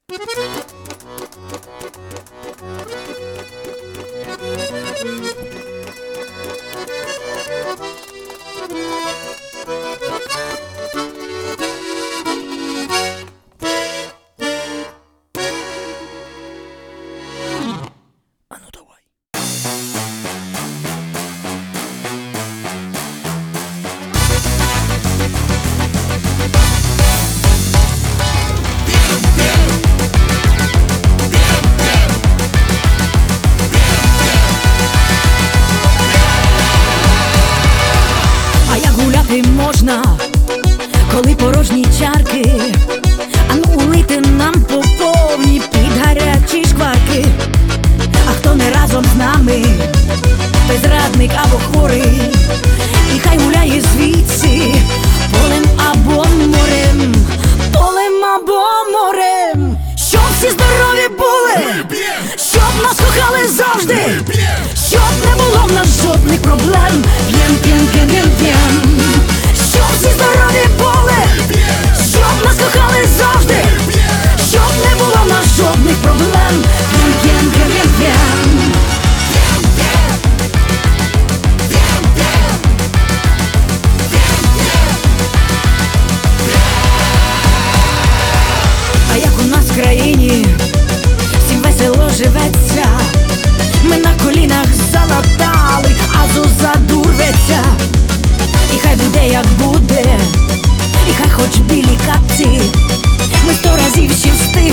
Можна, коли порожні чарки, ану улити нам по повній під гарячі шкварки. А хто не разом з нами, той зрадник або хворий, і хай гуляє звідси полем або морем, полем або морем. Щоб всі здорові були, щоб нас кохали завжди, щоб не було в нас жодних проблем. П'єм, п'єм, п'єм, п'єм, п'єм. Щоб всі здорові були, щоб нас кохали завжди, щоб не було в нас жодних проблем. П'єм, п'єм, п'єм, п'єм, п'єм. А як у нас в країні всім весело живеться, ми на колінах залатали, а зозаду рветься. І хай буде як буде, і хай хоч білі капці, ми 100 разів ще встигнемо.